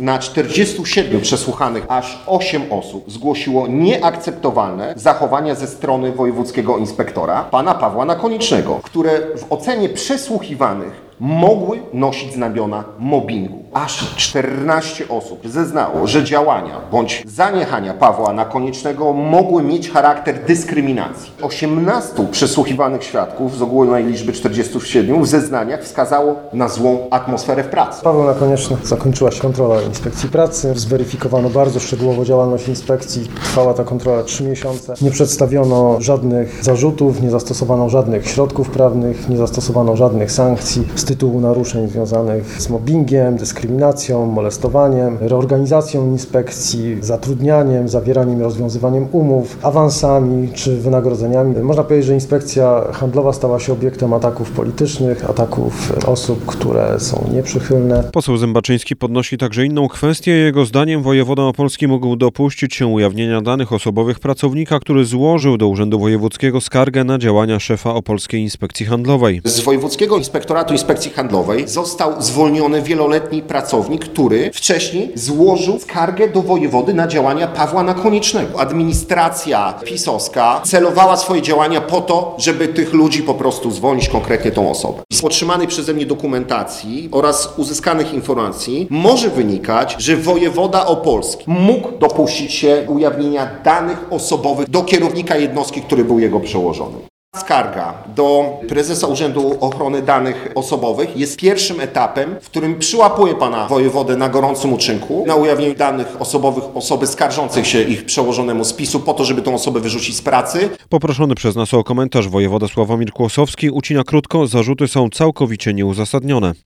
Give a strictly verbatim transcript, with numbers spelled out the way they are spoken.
Na czterdziestu siedmiu przesłuchanych aż osiem osób zgłosiło nieakceptowalne zachowania ze strony wojewódzkiego inspektora, pana Pawła Nakoniecznego, które w ocenie przesłuchiwanych mogły nosić znamiona mobbingu. Aż czternaście osób zeznało, że działania bądź zaniechania Pawła Nakoniecznego mogły mieć charakter dyskryminacji. osiemnastu przesłuchiwanych świadków z ogólnej liczby czterdziestu siedmiu w zeznaniach wskazało na złą atmosferę w pracy. Paweł Nakonieczny, zakończyła się kontrola Inspekcji Pracy. Zweryfikowano bardzo szczegółowo działalność inspekcji. Trwała ta kontrola trzy miesiące. Nie przedstawiono żadnych zarzutów, nie zastosowano żadnych środków prawnych, nie zastosowano żadnych sankcji z tytułu naruszeń związanych z mobbingiem, dyskryminacją, molestowaniem, reorganizacją inspekcji, zatrudnianiem, zawieraniem i rozwiązywaniem umów, awansami czy wynagrodzeniami. Można powiedzieć, że inspekcja handlowa stała się obiektem ataków politycznych, ataków osób, które są nieprzychylne. Poseł Zębaczyński podnosi także inną kwestię. Jego zdaniem wojewoda opolski mógł dopuścić się ujawnienia danych osobowych pracownika, który złożył do Urzędu Wojewódzkiego skargę na działania szefa Opolskiej Inspekcji Handlowej. Z Wojewódzkiego Inspektoratu Inspekcji Handlowej został zwolniony wieloletni pracownik, który wcześniej złożył skargę do wojewody na działania Pawła Nakoniecznego. Administracja pisowska celowała swoje działania po to, żeby tych ludzi po prostu zwolnić, konkretnie tą osobę. Z otrzymanej przeze mnie dokumentacji oraz uzyskanych informacji może wynikać, że wojewoda opolski mógł dopuścić się ujawnienia danych osobowych do kierownika jednostki, który był jego przełożony. Skarga do prezesa Urzędu Ochrony Danych Osobowych jest pierwszym etapem, w którym przyłapuje pana wojewodę na gorącym uczynku, na ujawnieniu danych osobowych osoby skarżącej się ich przełożonemu z PiSu po to, żeby tą osobę wyrzucić z pracy. Poproszony przez nas o komentarz wojewoda Sławomir Kłosowski ucina krótko, zarzuty są całkowicie nieuzasadnione.